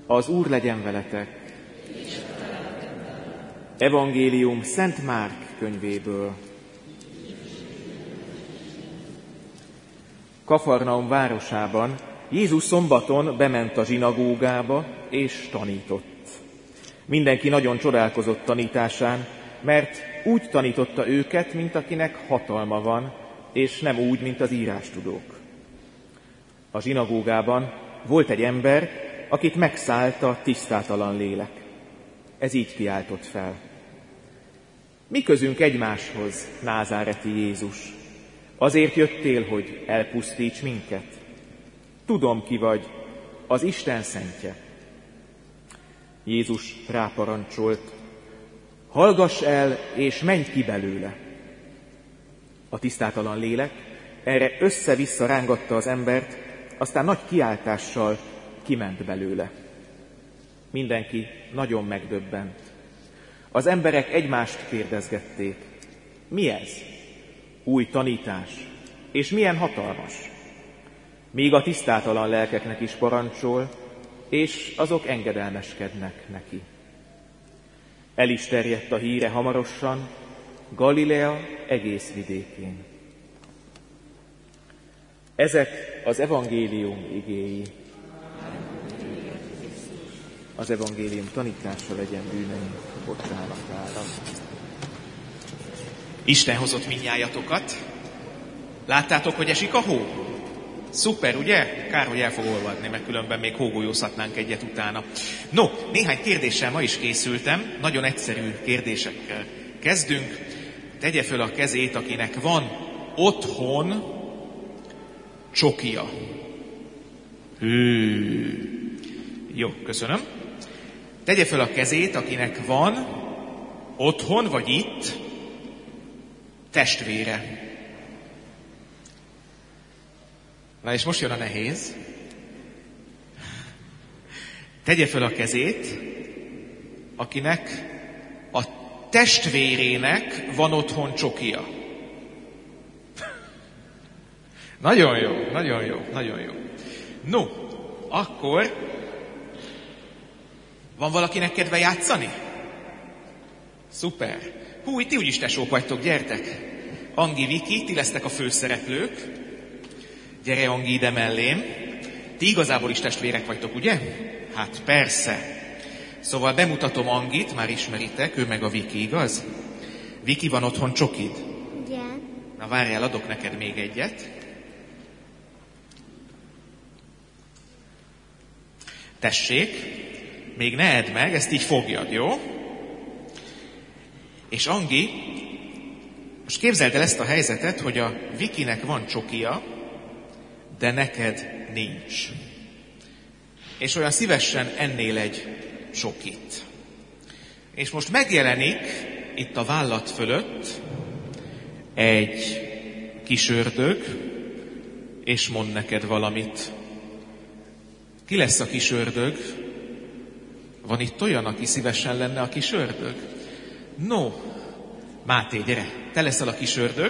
Az Úr legyen veletek. Evangélium Szent Márk könyvéből. Kafarnaum városában Jézus szombaton bement a zsinagógába és tanított. Mindenki nagyon csodálkozott tanításán, mert úgy tanította őket, mint akinek hatalma van, és nem úgy, mint az írástudók. A zsinagógában volt egy ember, akit megszállt a tisztátalan lélek. Ez így kiáltott fel: mi közünk egymáshoz, názáreti Jézus? Azért jöttél, hogy elpusztíts minket? Tudom, ki vagy, az Isten szentje. Jézus ráparancsolt: hallgass el, és menj ki belőle. A tisztátalan lélek erre össze-vissza rángatta az embert, aztán nagy kiáltással kiment belőle. Mindenki nagyon megdöbbent. Az emberek egymást kérdezgették: mi ez? Új tanítás, és milyen hatalmas! Míg a tisztátalan lelkeknek is parancsol, és azok engedelmeskednek neki. El is terjedt a híre hamarosan Galilea egész vidékén. Ezek az evangélium igéi. Az evangélium tanítása legyen bűneink bocsánatára. Isten hozott mindnyájatokat. Láttátok, hogy esik a hó? Szuper, ugye? Kár, hogy el fog olvadni, mert különben még hógolyózhatnánk egyet utána. No, néhány kérdéssel ma is készültem, nagyon egyszerű kérdésekkel kezdünk. Tegye föl a kezét, akinek van otthon csokija. Jó, köszönöm. Tegye föl a kezét, akinek van otthon vagy itt testvére. Na és most jön a nehéz. Tegye föl a kezét, akinek a testvérének van otthon csokija. Nagyon jó, nagyon jó, nagyon jó. No, akkor van valakinek kedve játszani? Szuper. Hú, ti úgyis tesók vagytok, gyertek. Angi, Viki, ti lesztek a főszereplők. Gyere, Angi, ide mellém. Ti igazából is testvérek vagytok, ugye? Hát persze. Szóval bemutatom Angit, már ismeritek, ő meg a Viki, igaz? Viki, van otthon csokid? Igen. Na várjál, adok neked még egyet. Tessék, még ne edd meg, ezt így fogjad, jó? És Angi, most képzeld el ezt a helyzetet, hogy a Vikinek van csokija, de neked nincs. És olyan szívesen ennél egy csokit. És most megjelenik itt a vállat fölött egy kis ördög, és mond neked valamit. Ki lesz a kis ördög? Van itt olyan, aki szívesen lenne a kis ördög? No, Máté, gyere, te leszel a kis ördög,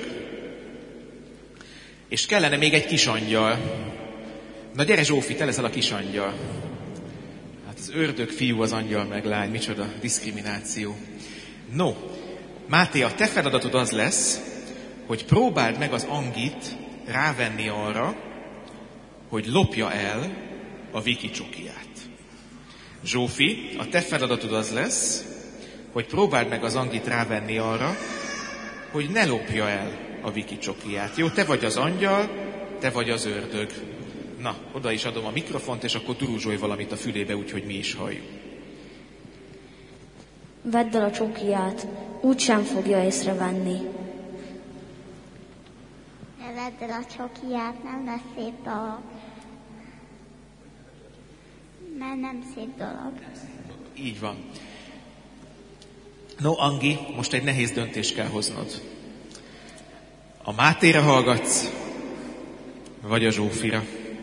és kellene még egy kis angyal. Na gyere, Zsófi, te leszel a kis angyal. Hát az ördög fiú, az angyal meg lány, micsoda diszkrimináció. No, Máté, a te feladatod az lesz, hogy próbáld meg az Angit rávenni arra, hogy lopja el a Viki csokiját. Zsófi, a te feladatod az lesz, hogy próbáld meg az Angit rávenni arra, hogy ne lopja el a Viki csokiját. Jó, te vagy az angyal, te vagy az ördög. Na, oda is adom a mikrofont, és akkor duruzsolj valamit a fülébe, úgyhogy mi is halljuk. Vedd el a csokiját, úgysem fogja észrevenni. Ne vedd el a csokiját, nem lesz szép dolog. Mert nem szép dolog. Így van. No, Angi, most egy nehéz döntést kell hoznod. A Mátéra hallgatsz, vagy a Zsófira?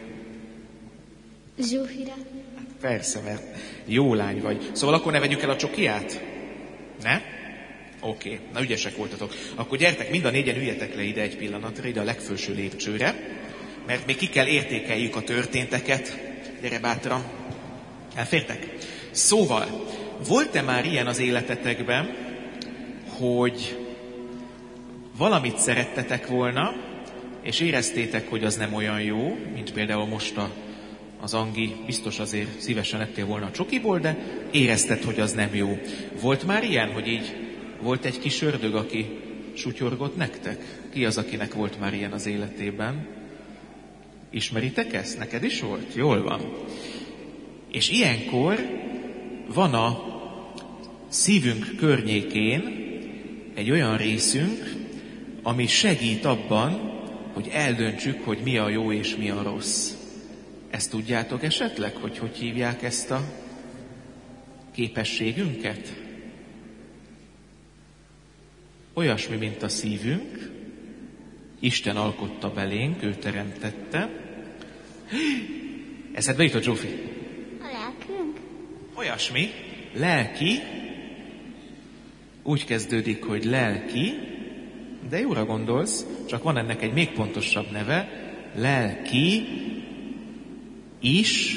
Zsófira? Hát persze, mert jó lány vagy. Szóval akkor ne vegyük el a csokiját? Ne? Oké, na ügyesek voltatok. Akkor gyertek, mind a négyen üljetek le ide egy pillanatra, ide a legfelső lépcsőre, mert még ki kell értékeljük a történteket. Gyere bátran. Elfértek? Szóval, volt-e már ilyen az életetekben, hogy valamit szerettetek volna, és éreztétek, hogy az nem olyan jó, mint például most az Angi, biztos azért szívesen ettél volna a csokiból, de érezted, hogy az nem jó. Volt már ilyen, hogy így volt egy kis ördög, aki sutyorgott nektek? Ki az, akinek volt már ilyen az életében? Ismeritek ezt? Neked is volt? Jól van. És ilyenkor van a szívünk környékén egy olyan részünk, ami segít abban, hogy eldöntsük, hogy mi a jó és mi a rossz. Ezt tudjátok esetleg, hogy hívják ezt a képességünket? Olyasmi, mint a szívünk. Isten alkotta belénk, ő teremtette. Eszedbe jutott, Zsófi? A lelkünk? Olyasmi, lelki, úgy kezdődik, hogy lelki, de jóra gondolsz, csak van ennek egy még pontosabb neve, lelki is.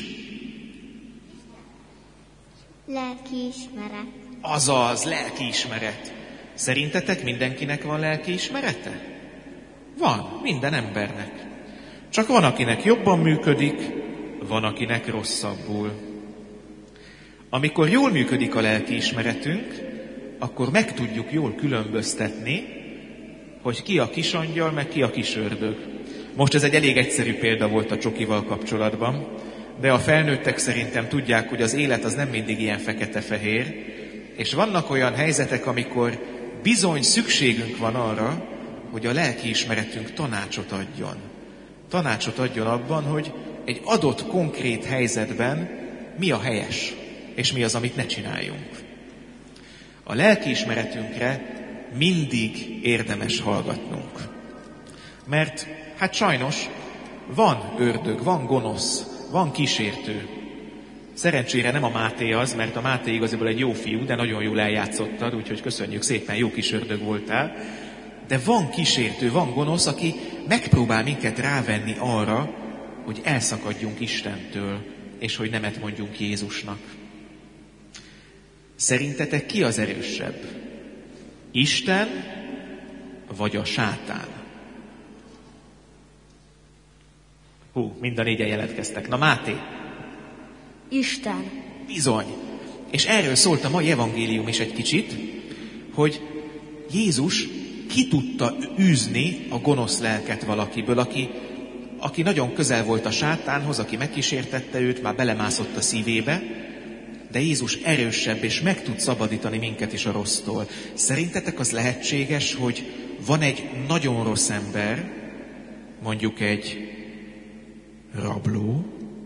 Lelkiismeret. Azaz, lelkiismeret. Szerintetek mindenkinek van lelkiismerete? Van, minden embernek. Csak van, akinek jobban működik, van, akinek rosszabbul. Amikor jól működik a lelkiismeretünk, akkor meg tudjuk jól különböztetni, hogy ki a kisangyal, meg ki a kis ördög. Most ez egy elég egyszerű példa volt a csokival kapcsolatban, de a felnőttek szerintem tudják, hogy az élet az nem mindig ilyen fekete-fehér, és vannak olyan helyzetek, amikor bizony szükségünk van arra, hogy a lelkiismeretünk tanácsot adjon. Tanácsot adjon abban, hogy egy adott konkrét helyzetben mi a helyes, és mi az, amit ne csináljunk. A lelkiismeretünkre mindig érdemes hallgatnunk. Mert hát sajnos van ördög, van gonosz, van kísértő. Szerencsére nem a Máté az, mert a Máté igazából egy jó fiú, de nagyon jól eljátszottad, úgyhogy köszönjük szépen, jó kis ördög voltál. De van kísértő, van gonosz, aki megpróbál minket rávenni arra, hogy elszakadjunk Istentől, és hogy nemet mondjunk Jézusnak. Szerintetek ki az erősebb? Isten vagy a sátán? Mind a négyen jelentkeztek. Na, Máté? Isten. Bizony. És erről szólt a mai evangélium is egy kicsit, hogy Jézus ki tudta űzni a gonosz lelket valakiből, aki nagyon közel volt a sátánhoz, aki megkísértette őt, már belemászott a szívébe, de Jézus erősebb, és meg tud szabadítani minket is a rossztól. Szerintetek az lehetséges, hogy van egy nagyon rossz ember, mondjuk egy rabló,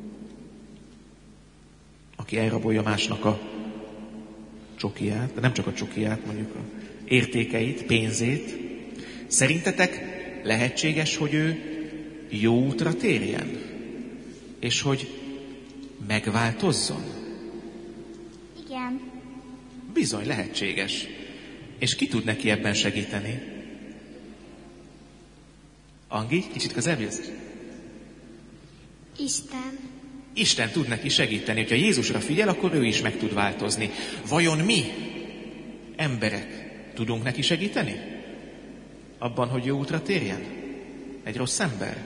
aki elrabolja másnak a csokiját, de nem csak a csokiját, mondjuk a értékeit, pénzét. Szerintetek lehetséges, hogy ő jó útra térjen? És hogy megváltozzon? Igen. Bizony lehetséges. És ki tud neki ebben segíteni? Angi, kicsit közelebb jössz? Isten. Isten tud neki segíteni. Hogyha Jézusra figyel, akkor ő is meg tud változni. Vajon mi, emberek, tudunk neki segíteni? Abban, hogy jó útra térjen? Egy rossz ember?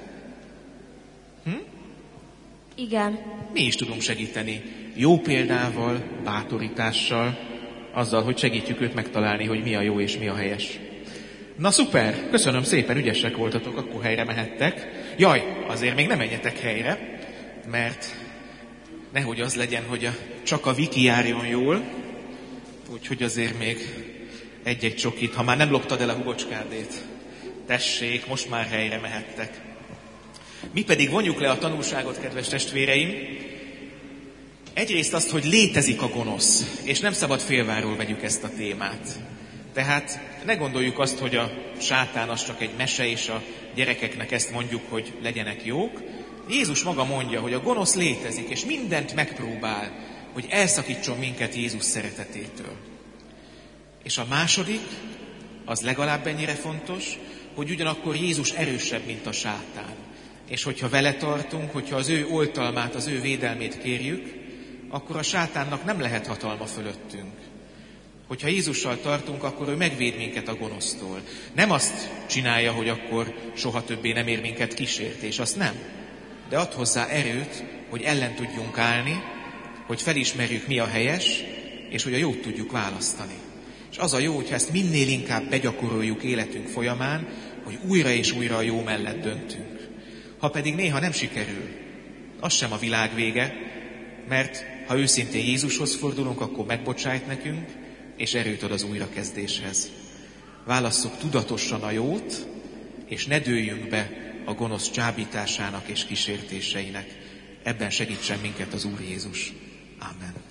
Igen. Mi is tudunk segíteni. Jó példával, bátorítással, azzal, hogy segítjük őt megtalálni, hogy mi a jó és mi a helyes. Na szuper, köszönöm szépen, ügyesek voltatok, akkor helyre mehettek. Jaj, azért még nem menjetek helyre, mert nehogy az legyen, hogy csak a Viki járjon jól, úgyhogy azért még egy-egy csokit, ha már nem loptad el a hugocskádét. Tessék, most már helyre mehettek. Mi pedig vonjuk le a tanulságot, kedves testvéreim. Egyrészt azt, hogy létezik a gonosz, és nem szabad félváról vegyük ezt a témát. Tehát ne gondoljuk azt, hogy a sátán az csak egy mese, és a gyerekeknek ezt mondjuk, hogy legyenek jók. Jézus maga mondja, hogy a gonosz létezik, és mindent megpróbál, hogy elszakítson minket Jézus szeretetétől. És a második, az legalább ennyire fontos, hogy ugyanakkor Jézus erősebb, mint a sátán. És hogyha vele tartunk, hogyha az ő oltalmát, az ő védelmét kérjük, akkor a sátánnak nem lehet hatalma fölöttünk. Hogyha Jézussal tartunk, akkor ő megvéd minket a gonosztól. Nem azt csinálja, hogy akkor soha többé nem ér minket kísértés, azt nem. De ad hozzá erőt, hogy ellen tudjunk állni, hogy felismerjük, mi a helyes, és hogy a jót tudjuk választani. És az a jó, hogyha ezt minél inkább begyakoroljuk életünk folyamán, hogy újra és újra a jó mellett döntünk. Ha pedig néha nem sikerül, az sem a világ vége, mert ha őszintén Jézushoz fordulunk, akkor megbocsájt nekünk, és erőt ad az újrakezdéshez. Válasszuk tudatosan a jót, és ne dőljünk be a gonosz csábításának és kísértéseinek. Ebben segítsen minket az Úr Jézus. Amen.